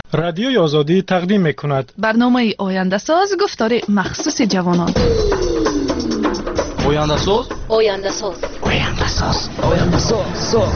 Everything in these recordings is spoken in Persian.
رادیوی آزادی تقدیم می‌کند برنامه آینده ساز گفتار مخصوص جوانان. آینده ساز آینده ساز آینده ساز آینده ساز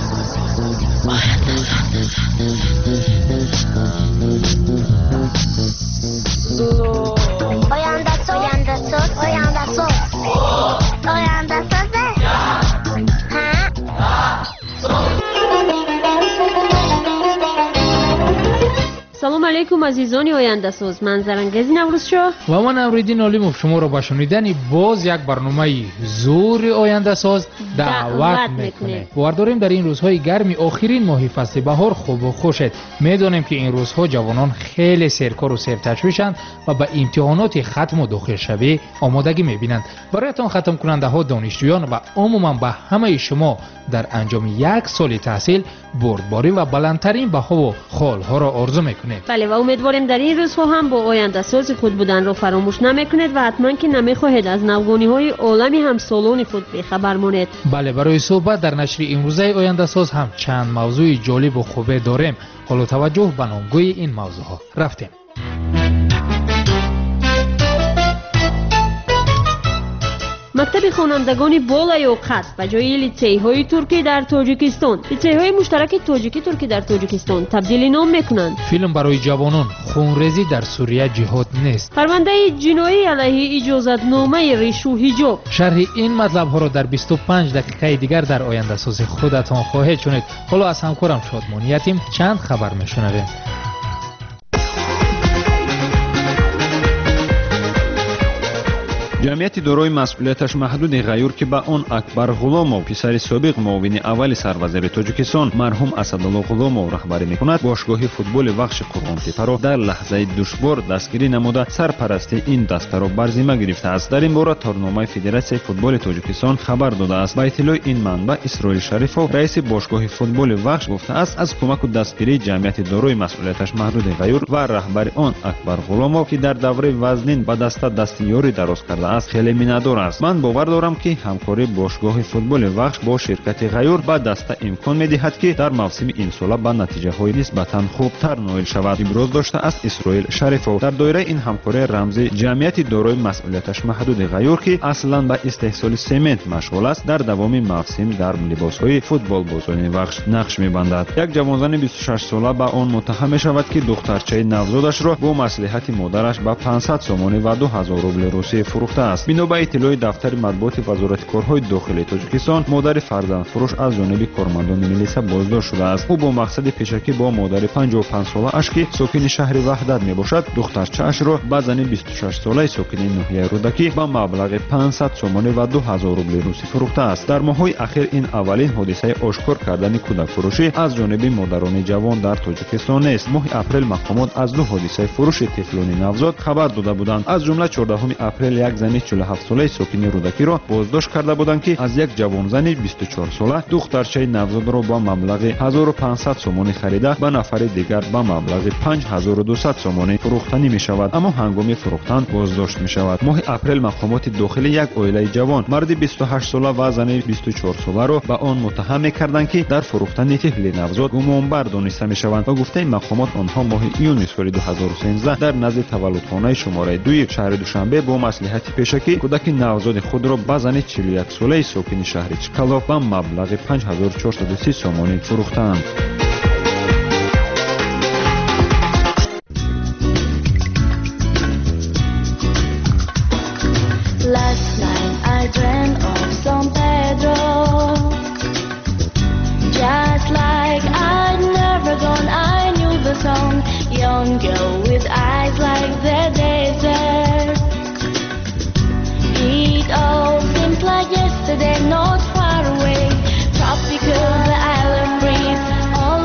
سلام علیکم عزیزان آینده ساز، من زرنگز نوروز شاه و من امریدین علیموف شما را با شنیدن باز یک برنامه زور آینده ساز دعوت میکنه. باور در این روزهای گرمی آخرین ماه فصل بهار خوب و خوشت. میدونیم که این روزها جوانان خیلی سرکار و سرتشویشند و به امتحانات ختم و داخل شوی آمادگی میبینند. برایتان ختم کننده ها، دانشجویان و عموما به همه شما در انجام یک سال تحصیل بردباری و بلندترین بها و خال ها را آرزو میکنیم. بله و امیدواریم در این روزها هم با آینده ساز خود بودن را فراموش نمیکنید و حتما که نمیخواهید از نوگانی های عالمی همسالان خود بخبر مانید. بله، برای صحبت در نشر امروزه آینده ساز هم چند موضوع جالب و خوبه داریم. حالا توجه به نامگوی این موضوع ها. رفتیم. مکتب خوانندگان بالای و قد و جای لیسه های ترکی در تاجیکستان، لیسه های مشترک تاجیکی ترکی در تاجیکستان تبدیل نام میکنند. فیلم برای جوانان خونریزی در سوریه جهاد نیست. پرونده جنایی علیه اجازت نامه ریش و حجاب. شرح این مطلب ها را در 25 دقیقه دیگر در آینده ساز خودتان خواهید شنید. حالا از همکارم شادمان یتیم چند خبر میشنویم. جمعیت دارای مسئولیتش محدود غیور که به آن اکبر غلامов پسر سابق معاون اول سروزیر تاجیکستان مرحوم اسدالله غلامov رهبری میکند، باشگاه فوتبال وخش قرغون‌تپه را در لحظه دشوار دستگیری نموده سرپرستی این دسته را بر ذمه گرفته است. در این باره تارنامه فدراسیای فوتبال تاجیکستان خبر داده است. به اطلاع این منبع اسرائیل شریفov رئیس باشگاه فوتبال وخش گفته است از کمک و دستگیری جمعیت دارای مسئولیتش محدود غیور و رهبر آن اکبر غلامov که در دوره وزنین به دستیاری دراز کرده است خیلی مینادار است. من باور دارم که همکاری باشگاه فوتبال وخش با شرکت غیور به دسته امکان میدهد که در موسم این سال به نتیجه های نسبتا خوبتر نائل شود. ابراز داشته است اسرائیل شریفov. در دایره این همکاری رمزی جمعیت دارای مسئولیتش محدود غیور که اصلا به استحصال سمنت مشغول است در دوام موسم در لباس های فوتبال بازان وخش نقش میبندد. یک جوانزن 26 ساله به آن متهم می شود که دخترچه نوزادش را با مصلحت مادرش به 500 سومانی و 2000 روبل روسی فروخته است. بنا به اطلاع دفتر مطبوعات وزارت کارهای داخلی تاجیکستان، مادر فرزندفروش از جانب کارمندان میلیسا بازداشت شده است. او با مقصد پیشکی با مادر 55 ساله اش که ساکن شهر وحدت میباشد دخترچه اش را به زن 26 ساله ساکن ناحیه رودکی با مبلغ 500 سومانی و 2000 روبل روسی فروخته است. در ماه‌های اخیر این اولین حادثه آشکار کردن کودک فروشی از جانب مادران جوان در تاجیکستان است. ماه اپریل مقامات از دو حادثه فروش طفلان نوزاد خبر داده بودند. از جمله 14 اپریل یک زن 47 ساله ساکن رودکی را بازداشت کرده بودند که از یک جوانزن 24 ساله دخترچه نوزاد را با مبلغ 1500 سومانی خریده به نفر دیگر با مبلغ 5200 سومانی فروختنی می شود، اما هنگام فروختن بازداشت می شود. ماه اپریل مقامات داخلی یک عائله جوان مرد 28 ساله و زن 24 ساله را به آن متهم می‌کردند که در فروختن طفل نوزاد گمانبر دانسته می‌شوند و گفته مقامات آنها ماه ایون سال 2013 در نزد تولدخانه شماره 2 شهر دوشنبه با مصلحت پیشکی کودک نوزاد خود را به زن 41 ساله ساکن شهر چکالوف با مبلغ 5430 سومانی فروختند. Last night I dreamt of San Pedro, just like I'd never gone. I knew the song, young girl with eyes like the desert. It all seems like yesterday, not far away. Tropical, the island breeze, all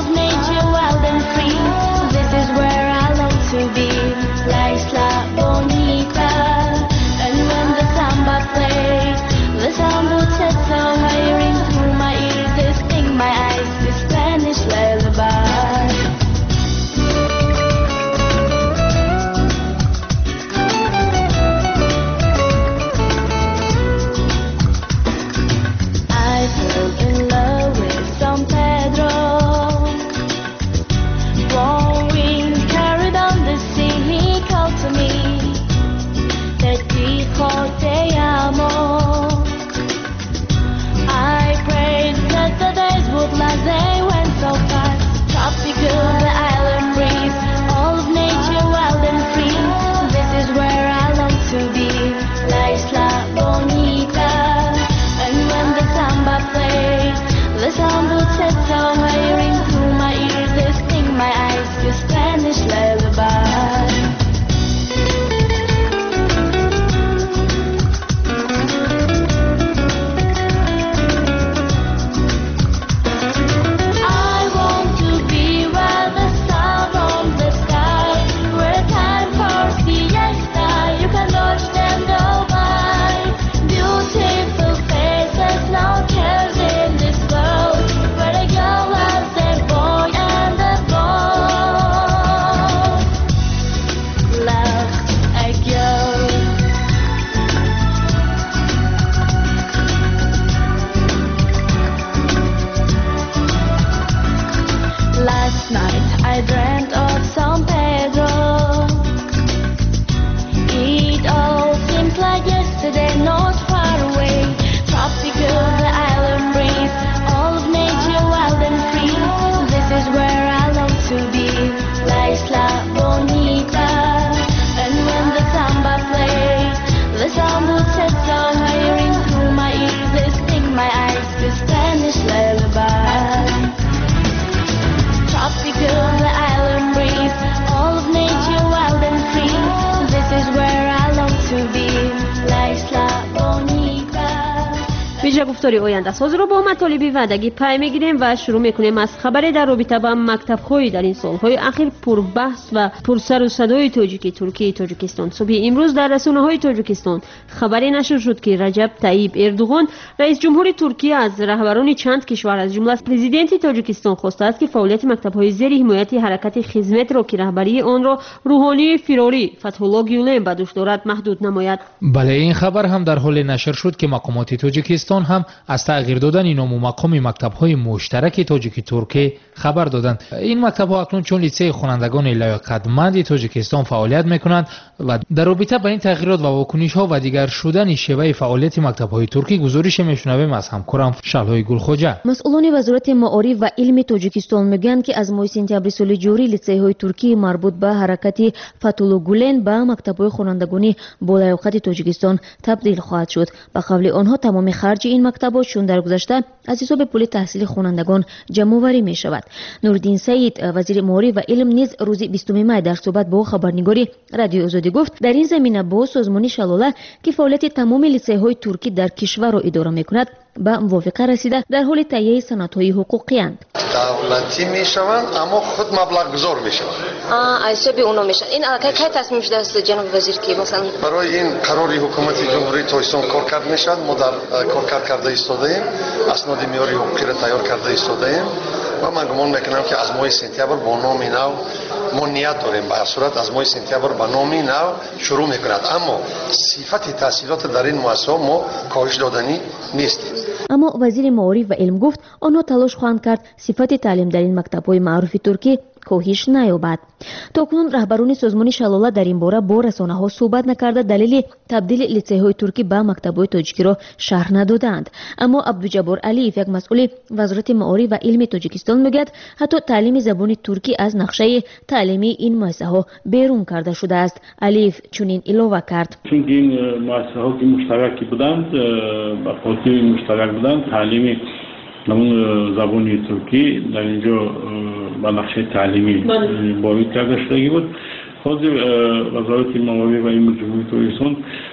اینجا گفتاری آینده ساز رو با مطالب وعدگی پی میگیریم و شروع میکنیم از خبری در رابطه با مکتب‌های در این سالهای اخیر پر بحث و پر سر و صدای تاجیکی ترکیه تاجیکستان. صبح امروز در رسانه‌های تاجیکستان خبری نشر شد که رجب طیب اردوغان رئیس جمهور ترکیه از رهبران چند کشور از جمله پرزیدنت تاجیکستان خواسته است که فعالیت مکتب‌های زیر حمایت حرکت خدمت را که رهبری آن را روحانی فیروری فتح‌الله گیولن به دوش دارد محدود نماید. بله، این خبر هم در حال نشر شد که مقامات تاجیکستان هم از تغییر دادن نام و مقام مکتب‌های مشترک تاجیکی ترکیه خبر دادند. این مکتب‌ها اکنون چون لیسه خوانندگان لیاقتمند تاجیکستان فعالیت می‌کنند و در رابطه با این تغییرات و واکنش‌ها و دیگر شدن شیوه فعالیت مکتب‌های ترکی گزارش می‌شنویم از همکارم شلهای گلخوجه. مسئولان وزارت معارف و علم تاجیکستان میگن که از ماه سپتامبر سال جاری لیسه‌های ترکی مربوط به حرکت فتح‌الله گولن به مکتب‌های خوانندگانی بالایوقت تاجیکستان تبدیل خواهد شد. به قول آنها تمام خرج این مکتب‌ها چون در گذشته از حساب پول تحصیل خوانندگان جمع‌آوری می‌شود. نورالدین سعید وزیر معارف و علم نیز روز 20 می در صحبت با خبرنگاری رادیو آزادی گفت در این زمینه با سازمان شلاله که فعالیت تمام لیسه‌های ترکی در کشور را اداره می‌کند به موافقه رسیده در حال تهیه سندهای حقوقی اند. دولتی میشوند اما خود مبلغ گذار میشوند. از چه به اونا میشن؟ این کی تصمیم شده است جناب وزیر که مثلا برای این قراری حکومت جمهوری تاجیکستان کار کرد میشد. ما در کار کرده ایستادیم، اسناد معیاری حقوقی را تیار کرده ایستادیم و من گمان میکنم که از ماه سپتامبر با نام نو ما نیت داریم به هر صورت از ماه سپتامبر با نام نو شروع میکند، اما صفت تحصیلات در این مؤسسه ما کاهش دادنی نیست. اما وزیر معارف و علم گفت آنها تلاش خواهند کرد صفت تعلیم در این مکتب‌های معروف ترکی کاهش نیابد. تاکنون رهبران سازمان شلاله در این باره با رسانه‌ها صحبت نکرده دلیل تبدیل لیسه‌های ترکی به مکتب‌های تاجیکی را شرح ندادند. اما عبدالجبار علیف یک مسئول وزارت معارف و علم تاجیکستان میگوید حتی تعلیم زبان ترکی از نقشه تعلیمی این مؤسسه‌ها بیرون کرده شده است. علیف چنین اضافه کرد: چون این مؤسسه‌ها که مشترکی بودند با پالیسی مشترک بودند تعلیم نمون زبان ترکی در اینجا با نقشه تعلیمی وارد کرده شده بود. خود وزارت معارف و علم جمهوری ترکستان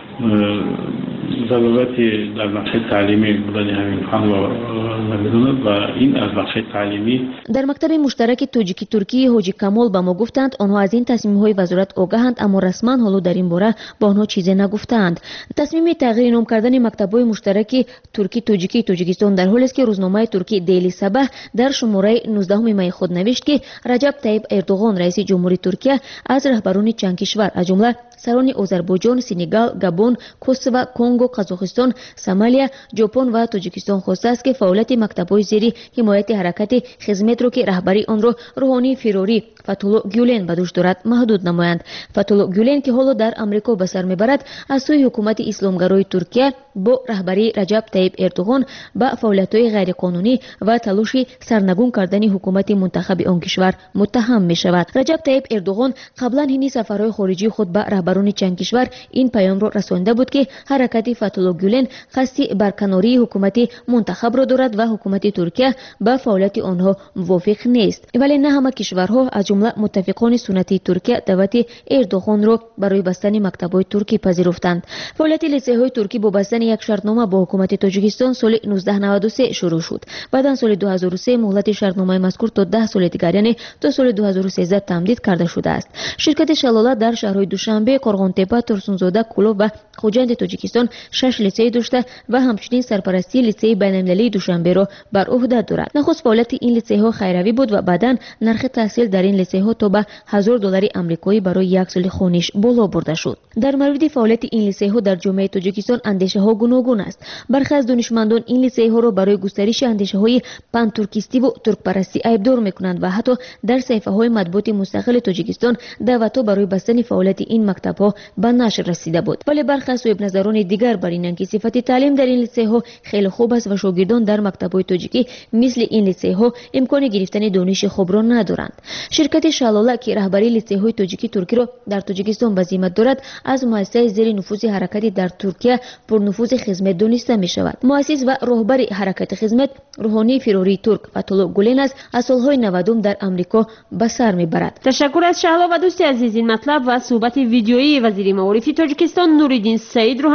ضرورت در نقشه تعلیمی بودن همین فن را نمی‌داند و این از نقشه تعلیمی. در مکتب مشترک تاجیکی ترکی حاجی کمال با ما گفتند آنها از این تصمیم‌های وزارت آگاهند اما رسما حالا در این باره با آنها چیزی نگفتند. تصمیم تغییر نام کردن مکتب‌های مشترک ترکی تاجیکی تاجیکستان در حالی است که روزنامه ترکی دیلی صبح در شماره 19 می خود نوشت که رجب طیب اردوغان رئیس جمهوری ترکیه از رهبران چند کشور از جمله سران آذربایجان، سنگال، گابون، کوسوو، کنگو، قزاقستان، سومالیا، ژاپن و تاجیکستان خواسته است که فعالیت مکتب‌های زیر حمایت حرکت خدمت را که رهبری آن را روحانی فیروری فتح‌الله گیولن به دوش دارد محدود نمایند. فتح‌الله گیولن که حالا در آمریکا به سر میبرد از سوی حکومت اسلامگرای ترکیه با رهبری رجب طیب اردوغان به فعالیت‌های غیرقانونی و تلاش سرنگون کردن حکومت منتخب آن کشور متهم می‌شود. رجب طیب اردوغان قبلا این سفرهای خارجی خود به رهبران چند کشور این پیام را رسانده بود که حرکت فتح‌الله گیولن قصد برکناری حکومت منتخب را دارد و حکومت ترکیه به فعالیت آنها موافق نیست. ولی نه همه کشورها از جمله متفقان سنتی ترکیه دعوت اردوغان را برای بستن مکتب‌های ترکی پذیرفتند. فعالیت لیسه‌های ترکی با بستن یک شرطنامه با حکومت تاجیکستان سال 1993 شروع شد. بعد سال 2003 مهلت شرطنامه مذکور تا 10 سال دیگر یعنی تا سال 2013 تمدید کرده شده است. شرکت شلاله در شهرهای دوشنبه، قرغان‌تپه، ترسونزاده، کلوب و خوجند تاجیکستان 6 لیسه داشته و همچنین سرپرستی لیسه بین‌المللی دوشنبه را بر عهده دارد. نخست فعالیت این لیسه ها خیروی بود و بعداً نرخ تحصیل در این لیسه ها تا به $1000 آمریکایی برای یک سال خوانش بالا برده شد. در مورد فعالیت این لیسه ها در جامعه تاجیکستان اندیشه ها گوناگون است. برخی از دانشمندان این لیسه ها را برای گسترش اندیشه های پان ترکیستی و ترک پرستی ایبدار میکنند و حتی در صفحه های مطبوعات مستقل تاجیکستان دعوت‌ها برای بستن فعالیت این مکتب ها به نشر رسیده بود. ولی برخی از صاحب نظران دیگر بر اینند که صفت تعلیم در این لیسه ها خیلی خوب است و شاگردان در مکتب‌های تاجیکی مثل این لیسه ها امکان گرفتن دانش خوب را ندارند. شرکت شلاله که رهبری لیسه های تاجیکی ترکی را در تاجیکستان به ذمت دارد از مؤسسه زیر نفوذ حرکت در ترکیه پر نفوذ خدمت دانسته می شود. مؤسس و رهبر حرکت خدمت روحانی فیروری ترک فتح‌الله گیولن است از سالهای 90 در آمریکا به سر میبرد. تشکر از شهلا و دوست عزیز. این مطلب و صحبت ویدیویی وزیر معارف تاجیکستان نورالدین سعید رو هم شما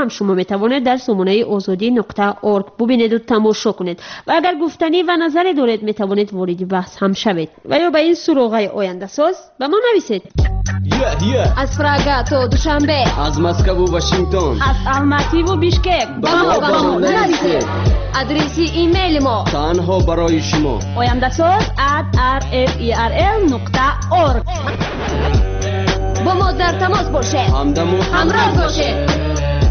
میتوانید در سامانه azadi.org ببینید و تماشا کنید و اگر گفتنی و نظری دارید میتوانید وارد بحث هم شوید و یا به این سراغ آینده ساز به ما نویسید. از پراگا تا دوشنبه، از مسکو و واشنگتن، از الماتی و بیشکک با ما نویسید. آدرسی ایمیل ما تنها برای شما oyandasaz@rferl.org. با ما در تماس باشید، همراه باشید.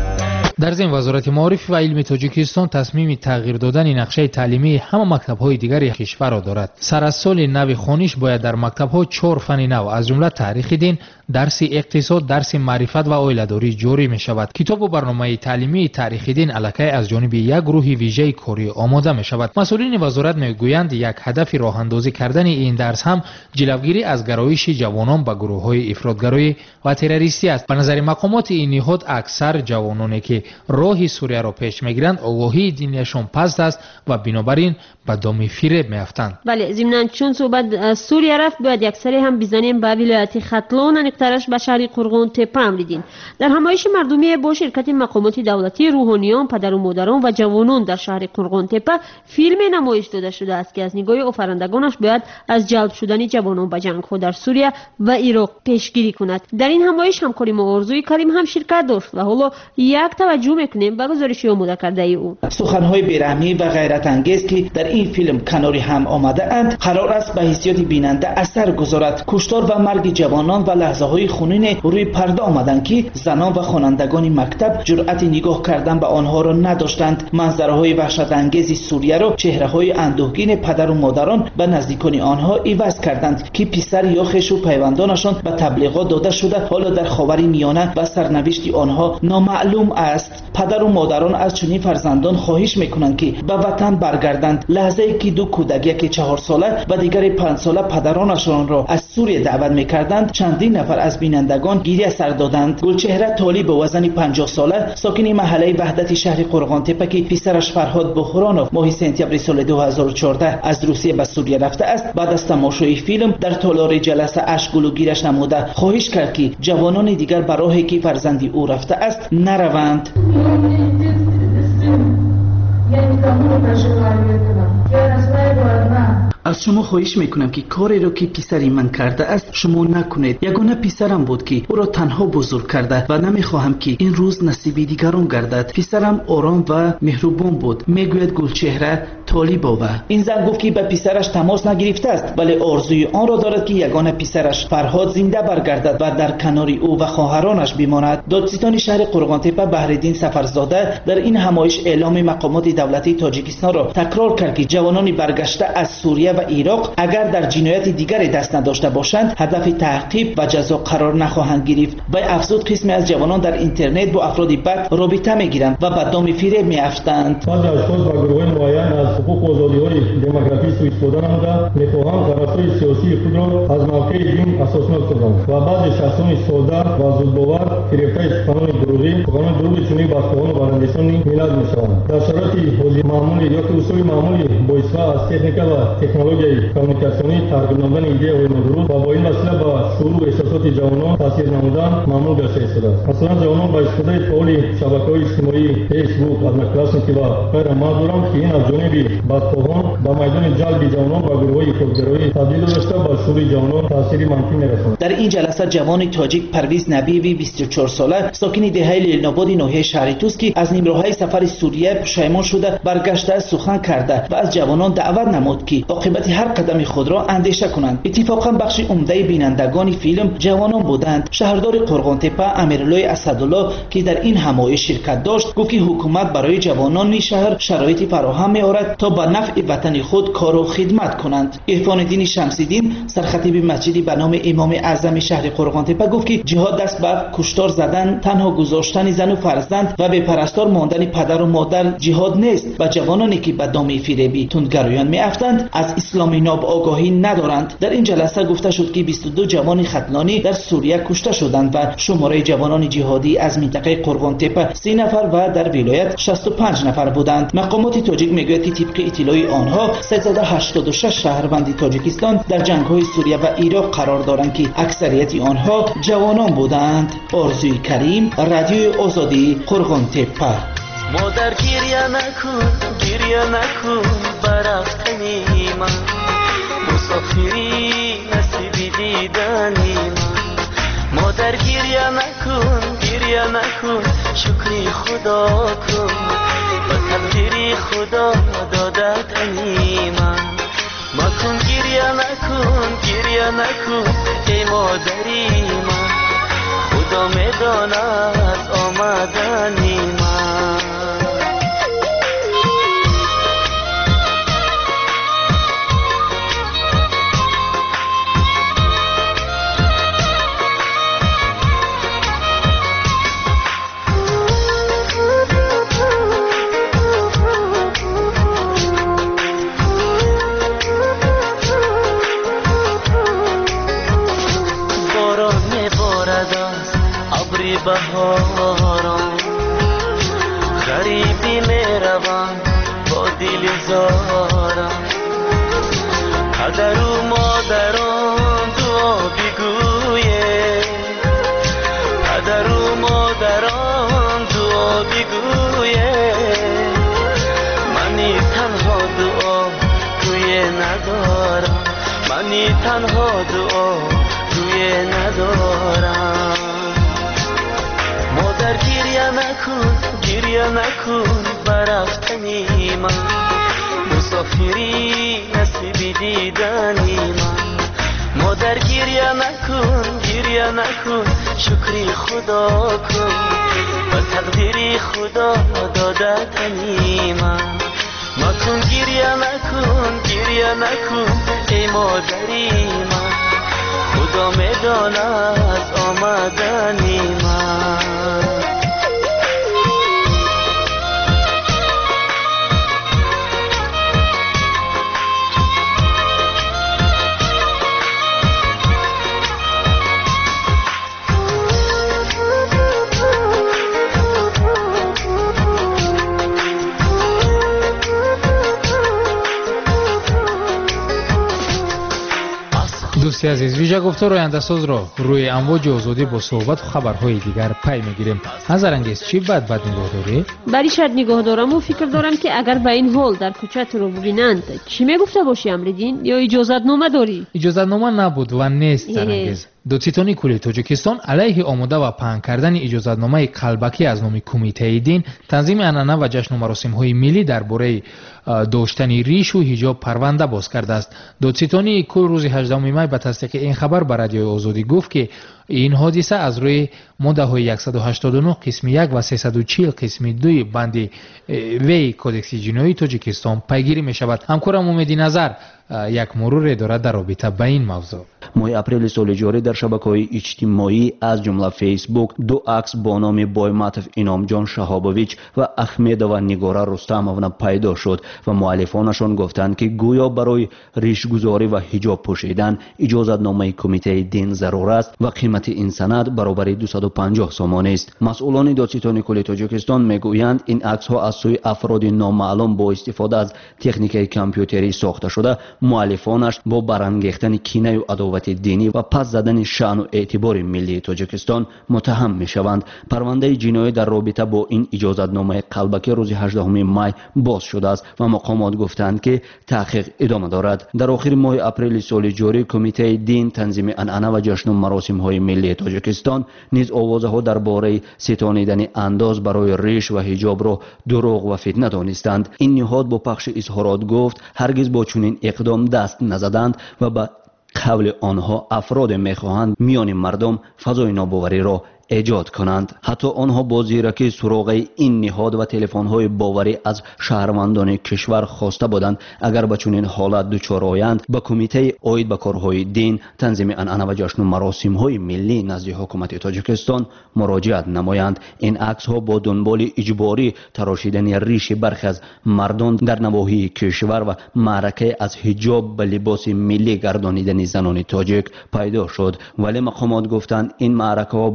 در ضمن وزارت معارف و علم تاجیکستان تصمیم تغییر دادن نقشه تعلیمی همه مکتب‌های دیگر کشور را دارد. سر از سال نو خوانش باید در مکتب‌ها 4 فن نو از جمله تاریخ دین، درس اقتصاد، درس معرفت و عائله‌داری جاری می شود. کتاب و برنامه تعلیمی تاریخ دین الکی از جانب یک گروه ویژه کاری آماده می شود. مسئولین وزارت میگویند یک هدف راه اندازی کردن این درس هم جلوگیری از گرایش جوانان به گروه‌های افراطگرایی و تروریستی است. به نظر مقامات این نهاد اکثر جوانانی که راه سوریه را پیش میگیرند آگاهی دینیشان پست است و بنابراین به دام فریب میافتند. بله، ضمن چون صحبت سوریه رفت باید یک سری هم بزنیم به ولایت ختلون نقطه‌اش به شهر قرغون تپه امریدین. در همایش مردمی با شرکت مقامات دولتی، روحانیان، پدر و مادران و جوانان در شهر قرغون تپه فیلم نمایش داده شده است که از نگاه آفرندگانش باید از جلب شدن جوانان به جنگ‌ها در سوریه و عراق پیشگیری کند. در این همایش همکاری ما آرزوی کریم هم شرکت داشت و حالا یک توجه میکنیم به گزارشی آماده کرده او. سخن‌های بی‌رحمی و غیرت انگیز که در این فیلم کناری هم آمده اند قرار است به حیثیت بیننده اثر گذارد. کشتار و مرگ جوانان و لحظه‌های خونین روی پرده آمدند که زنان و خوانندگان مکتب جرأت نگاه کردن به آنها را نداشتند. منظره‌های وحشت انگیز سوریه را چهره‌های اندوهگین پدر و مادران به نزدیکان آنها عوض کردند که پسر یا خویش و پیوندانشان به تبلیغات داده شده حالا در خاور میانه و سرنوشت آنها نامعلوم است. پدر و مادران از چنین فرزندان خواهش میکنند که به وطن برگردند. لحظه‌ای که دو کودک، یکی 4 ساله و دیگری 5 ساله پدرانشان را از سوریه دعوت میکردند، چندین نفر از بینندگان گریه سر دادند. گلچهره طالب و وزن 50 ساله ساکن محله وحدت شهر قرغان تپه که پسرش فرهاد بحرانوف ماه سپتامبر سال 2014 از روسیه به سوریه رفته است، بعد از تماشای فیلم در تالار جلسه اشک‌گلو گیرش نموده خواهش کرد که جوانان دیگر به راهی که فرزندی او رفته است نروند. از شما خواهش میکنم که کاری را که پسری من کرده است شما نکنید. یگانه پسرم بود که او را تنها بزرگ کرده و نمیخواهم که این روز نصیب دیگران گردد. پسرم آرام و مهربان بود، میگوید گلچهره طالباوه. این زن گفت که به پسرش تماس نگرفته است ولی آرزوی آن را دارد که یگانه پسرش فرهاد زنده برگردد و در کنار او و خواهرانش بماند. دادستان شهر قرغان تپه بهرالدین سفرزاده در این همایش اعلام مقامات دولتی تاجیکستان را تکرار کرد که جوانان برگشته از سوریه و عراق اگر در جنایت دیگری دست نداشته باشند هدف تعقیب و جزا قرار نخواهند گرفت. و افزود قسمی از جوانان در اینترنت با افراد بد رابطه میگیرند و به دام فریب میافتند. بعضی اشخاص با گروه‌های معین از حقوق و آزادی‌های دموکراتیک سوء استفاده نموده می‌خواهند قرارهای سیاسی خود را از موقع دین اساسناک سازند و بعضی شخصان ساده و زودباور گرفته سخنان دروغی چنین بازخواهان و برندشان ملت می‌شوند. در شرایط حاضر معمولی یا که اصول معمولی با استفاده از تکنیک و تکنولوژی کمیونیکاسیونی ترغیب نمودن ایده های نادرست و با این وسیله به شعور و احساسات جوانان تاثیر نمودن معمول گشته شده است. مثلا جوانان با استفاده فعال شبکه‌های اجتماعی فیسبوک، ادناکلاسنیکی و غیره معذوران که این از جانب بدخواهان با میدان جلب جوانان با گروه‌های خودگرایی تبدیل داشته با شعور جوانان تاثیر منفی می‌رساند. در این جلسه جوان تاجیک پرویز نبیوی 24 ساله ساکن دهه لیل‌آباد ناحیه شهر توس که از نیمه‌های سفر سوریه پشیمان شده برگشته سخن کرده و از جوانان دعوت نمود که عاقبت هر قدم خود را اندیشه کنند. اتفاقا بخش عمده بینندگان فیلم جوانان بودند. شهردار قرغان تپه امیرالله اسدالله که در این همایش شرکت داشت گفت که حکومت برای جوانان شهر شرایط فراهم می‌آورد تا به نفع وطن خود کار و خدمت کنند. عرفان الدین شمس‌الدین سرخطیب مسجدی به نام امام اعظم شهر قرغان تپه گفت که جهاد دست به کشتار زدن، تنها گذاشتن زن و فرزند و به پرستار ماندن پدر و مادر جهاد نیست و جوانانی که به دام فریبی تندگرایان می‌افتند از اسلام ناب آگاهی ندارند. در این جلسه گفته شد که 22 جوان ختلانی در سوریه کشته شدند و شماره جوانان جهادی از منطقه قرغان تپه 30 نفر و در ولایت 65 نفر بودند. مقامات تاجیک میگوید که طبق طبق اطلاع آنها 386 شهروند تاجیکستان در جنگ‌های سوریه و عراق قرار دارند که اکثریت آنها جوانان بودند. آرزوی کریم، رادیوی آزادی، قرغن‌تپه. مادر گریه نکن برفتنی من، مسافری نصیب دیدنی من. مادر گریه نکن شکری خدا کن، و تقدیری خدا دادتنی من. مکن گریه نکن ای مادری من، خدا میداند آمدنی من. بهاران غریبی میروم با دل زارم، پدر و مادران دعا بگویه، پدر و مادران دعا بگویه. منی تنها دعا توی ندارم، منی تنها دعا توی ندارم. مادر گریه نکن برفتنی من، مسافری نصیب دیدنی من. مادر گریه نکن شکری خدا کن، و تقدیری خدا دادتنی من. مکن گریه نکن ای مادری من، خدا میداند آمدنی من. دوستی عزیز، ویژه گفتار آینده‌ساز را روی امواج آزادی با صحبت و خبرهای دیگر پی میگیریم. نظرانگیز چی بد نگاه داری؟ بلی شاید نگاه دارم و فکر دارم که اگر به این حال در کوچه تو رو ببینند چی میگفته باشی امردین؟ یا اجازت نامه داری؟ اجازت نامه نبود و نیست زرانگیز. دوتیتانی کل تاجیکستان علیه آماده و پهن کردن اجازت نامه قلبکی از نام کمیته دین، تنظیم عنعنه و جشن و مراسم های ملی درباره داشتن ریش و حجاب پرونده باز کرده است. دوتیتانی کل روز 18 می به تصدیق این خبر به رادیوی آزادی گفت که این حادثه از روی ماده های 189 قسم 1 و 340 قسم 2 بند وی کودکس جنایی تاجیکستان پیگیری می شود. همکارم امید نظر یک مرور دارد در رابطه با این موضوع. ماه اپریل سال جاری در شبکه‌های اجتماعی از جمله فیسبوک دو عکس با نام بایماتف اینامجان شهابویچ و احمدова نگاره رستمовна پیدا شد و مؤلفانشان گفتند که گویا برای ریشگذاری و حجاب پوشیدن اجازت نامه کمیته دین ضرور است و قیمت این سند برابر 250 سوم است. مسئولان دادستانی کل تاجیکستان میگویند این عکس ها از سوی افراد نامعلوم با استفاده از تکنیک کامپیوتری ساخته شده. مؤلفانش با برانگیختن کینه و عداوت دینی و پس زدن شأن و اعتبار ملی تاجیکستان متهم میشوند. پرونده جنایی در رابطه با این اجازتنامه قلبکی روز 18 می باز شده است و مقامات گفتند که تحقیق ادامه دارد. در آخر ماه اپریل سال جاری کمیته دین، تنظیم عنعنه و جشن و مراسم های ملی تاجیکستان نیز آوازها درباره ستانیدن انداز برای ریش و حجاب را دروغ و فتنه دانستند. این نهاد با پخش اظهارات گفت هرگز با چنین اقدام دست نزدند و به قول آنها افراد میخواهند میان مردم فضای ناباوری را ایجاد کنند. حتی آنها با زیرکی سراغ این نهاد و تلفن‌های باوری از شهروندان کشور خواسته بودند اگر به چنین حالت دچار آیند به کمیته عاید به کارهای دین، تنظیم عنعنه و جشن و مراسم‌های ملی نزد حکومت تاجیکستان مراجعت نمایند. این عکس‌ها با دنبال اجباری تراشیدن ریش برخی از مردان در نواحی کشور و معرکه از حجاب به لباس ملی گردانیدن زنان تاجیک پیدا شد، ولی مقامات گفتند این معرکه با دست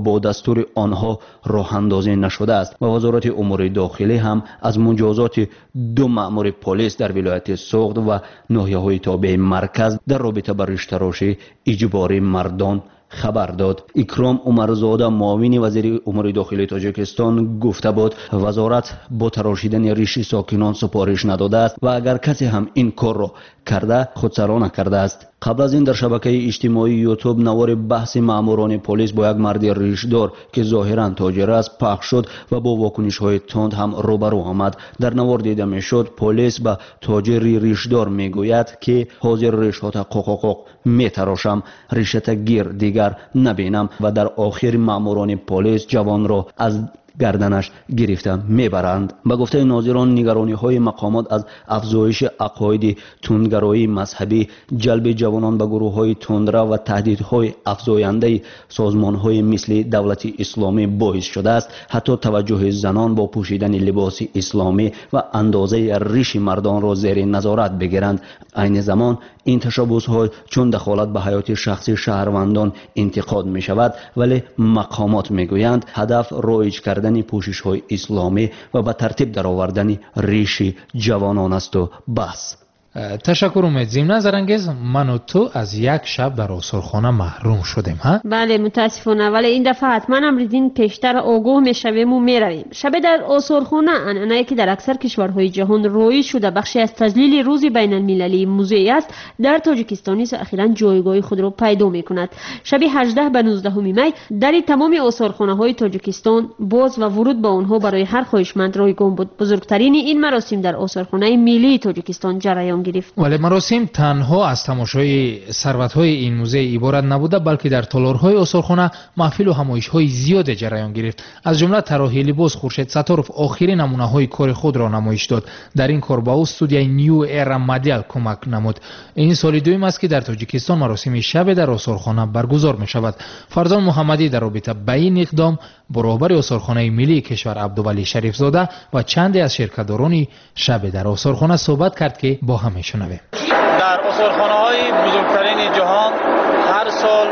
دستور آنها راه اندازی نشده است و وزارت امور داخلی هم از مجازات 2 مأمور پلیس در ولایت سوغد و ناحیه‌های تابع مرکز در رابطه با ریش‌تراشی اجباری مردان خبر داد. اکرام عمرزاده معاون وزیر امور داخلی تاجیکستان گفته بود وزارت با تراشیدن ریش ساکنان سپارش نداده است و اگر کسی هم این کار را کرده خودسرا نکرده است. قبل از این در شبکه اجتماعی یوتیوب نوار بحث ماموران پلیس با یک مرد ریشدار که ظاهرا تاجر است پخش شد و با واکنش‌های تند هم روبرو آمد. در نوار دیده میشد پلیس به تاجر ریشدار میگوید که حاضر ریش‌هات قوق میتراشم، ریشت گیر دیگر نبینم و در آخر ماموران پلیس جوان را از گردنش گرفته میبرند. به گفته ناظران نگرانی های مقامات از افزایش عقاید تندگرایی مذهبی، جلب جوانان به گروه های تندرو و تهدیدهای افزاینده سازمان های مثل دولت اسلامی باعث شده است حتی توجه زنان با پوشیدن لباس اسلامی و اندازه ریش مردان را زیر نظارت بگیرند. عین زمان این تشبوس ها چون دخالت به حیات شخصی شهروندان انتقاد می شود، ولی مقامات می گویند هدف رایج کردن پوشش های اسلامی و به ترتیب درآوردن ریش جوانان است و بس. تشکر امید. ضمن زرانگیز من و تو از یک شب در آثارخانه محروم شدیم ها؟ بله متاسفانه، ولی این دفعه حتما امریدین پیشتر آگاه میشویم و میرویم. شب در آثارخانه انعنه‌ای که در اکثر کشورهای جهان رایج شده بخشی از تجلیل روز بین المللی موزه است، در تاجیکستان نیز اخیراً جایگاه خود را پیدا میکند. شب 18 به 19 می در تمام آثارخانه های تاجیکستان باز و ورود به آنها برای هر خواهشمند رایگان بود. بزرگترین این مراسم در آثارخانه ملی تاجیکستان جریان گرفت. ولی مراسم تنها از تماشای ثروت‌های این موزه عبارت نبوده، بلکه در تالارهای آثارخانه محفل و همایش‌های زیاد جریان گرفت. از جمله طراحی لباس خورشید ستارف آخرین نمونه‌های کار خود را نمایش داد. در این کار با استودیوی نیو ایرا مدل کمک نمود. این سال دوم است که در تاجیکستان مراسم شب در آثارخانه برگزار می‌شود. فرزان محمدی در رابطه با این اقدام با رهبر آثارخانه ملی کشور عبدولی شریف زاده و چندی از شرکت‌داران شب در آثارخانه صحبت کرد که با هم میشنویم. در آثارخانه‌های بزرگترین جهان هر سال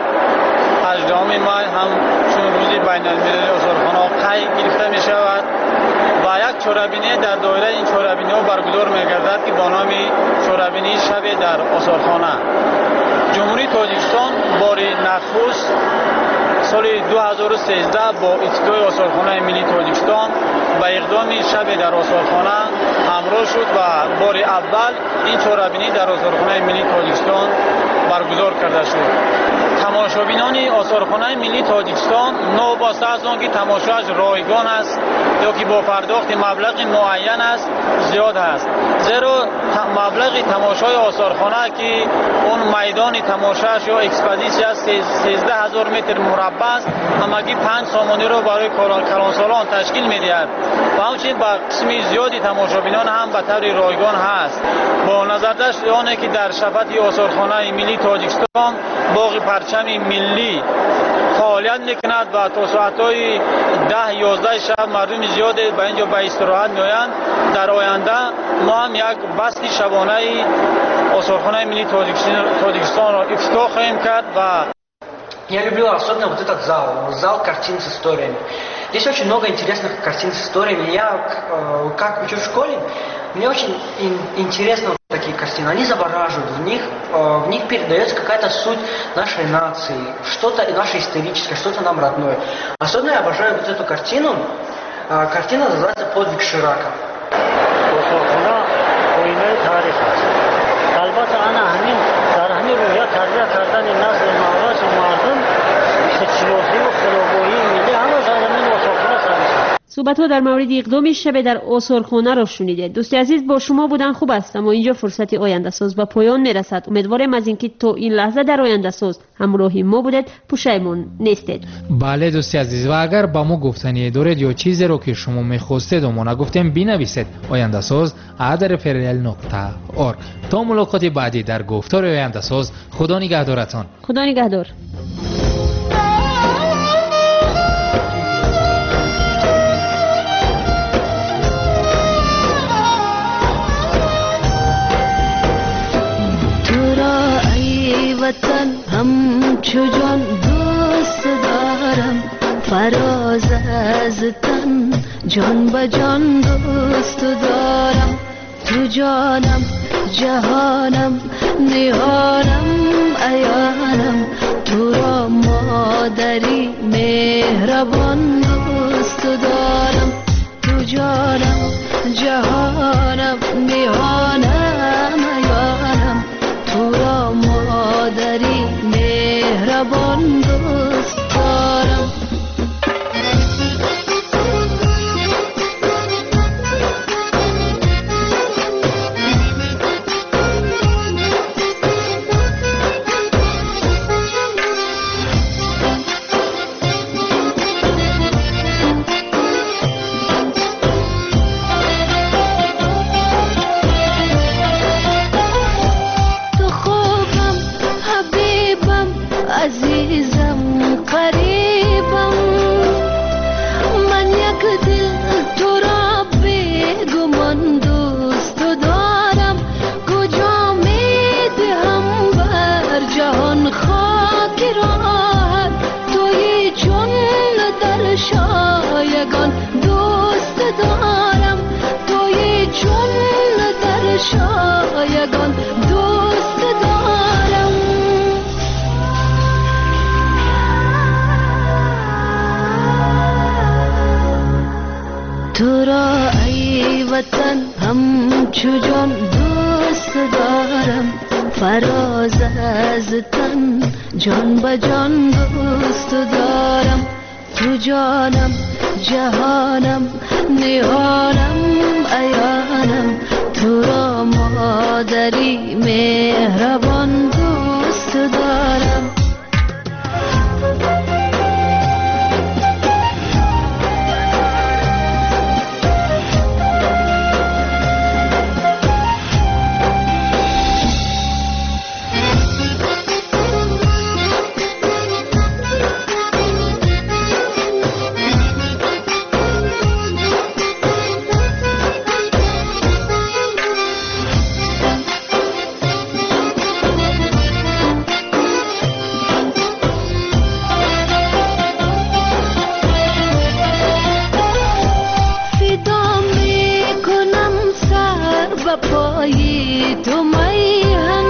18 می هم چون روزی بین المللی آثارخانه قید گرفته می شود و یک چهاربینی در دایره این چهاربینی ها برگزار می گردد که با نام چهاربینی شب در آثارخانه. جمهوری تاجیکستان بار نخست سال 2013 با افتتاح آثارخانه ملی تاجیکستان با اقدام شب در آثارخانه همراه شد و بار اول این چهاربینی در آثارخانه ملی تاجیکستان برگزار کرده شد. تماشابینان آثارخانه ملی تاجیکستان نوبسته از آنکه تماشاش رایگان است یا که با پرداخت مبلغ معین است زیاد است، زیرا مبلغ تماشای آثارخانه که اون میدان تماشاش یا اکسپوزیسیون است 13000 متر مربع است، همگی 5 سامانه را برای کلانسالان تشکیل می‌دهد و همچنین با قسم زیادی تماشابینان هم به طور رایگان هست. با نظر داشت آنه که در شبکه آثارخانه ملی تاجیکستان باغ پرچم ملی فعالیت میکند و تا ساعت‌های 10-11 شب مردم زیاد به اینجا به استراحت میآیند. در آینده ما هم یک بسط شبانه آثارخانه мили Таджикистана افتتاح خواهیم کرد و Я люблю особенно вот этот зал картин с историями. Здесь очень много интересных картин с историями. Я, как учу в школе, мне очень интересны вот такие картины. Они завораживают, в них передается какая-то суть нашей нации, что-то наше историческое, что-то нам родное. Особенно я обожаю вот эту картину. Картина называется «Подвиг Ширака». البته انا همین در همین رویا تربیت کردن نسل نوش مردم سیاسی و خلوگویی ملی همه زمین آثارخانه سرشت. صحبت‌ها در مورد اقدام شب در آثارخانه را شنیده. دوستی عزیز با شما بودن خوب است، اما اینجا فرصت آینده ساز به پایان میرسد. امیدوارم از اینکه تا این لحظه در آینده ساز همراهی ما بودید پشیمون نیستید. بله دوستی عزیز، و اگر با ما گفتنی دارید یا چیزی رو که شما می‌خواستید و ما نگفتیم بنویسید آینده ساز @فرل.org. تا ملاقات بعدی در گفتار آینده ساز، خدا نگهدارتان. خدا نگهدار. वतन हम छुजन दोस्त दारम फरो از تن جان به جان دوست دارم تو جانم جهانم نهانم عیانم تو را مادری مهربان دوست دارم تو جانم جهانم نهانم عیانم تو را مادری مهربان دوست دارم عزیزم قریبم من یک دل تو را بیگمان دوست دارم کجا میدهم بر جهان خاک راحت توی چون در شایگان دوست دارم توی چون در شایگان دوست دارم تو را ای وطن همچو جان دوست دارم فراز از تن جان به جان دوست دارم تو جانم جهانم نهانم عیانم تو را مادری مهربان دوست دارم پایی تو میهن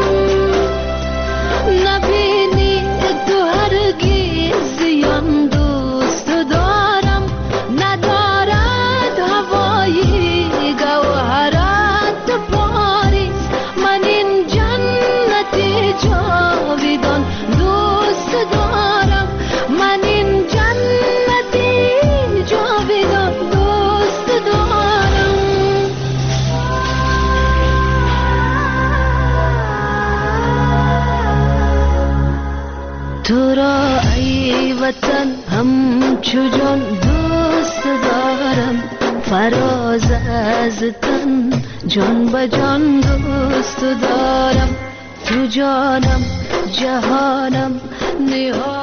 نبینی تو هرگز زیان دوست دارم ندارد هوایی گوهرت پاریس من این جنت جاویدان دوست دارم من این جنت جاویدان دوست دارم تو را ای وطن همچو جان دوست دارم فراز از تن جان به جان دوست دارم تو جانم جهانم نهانم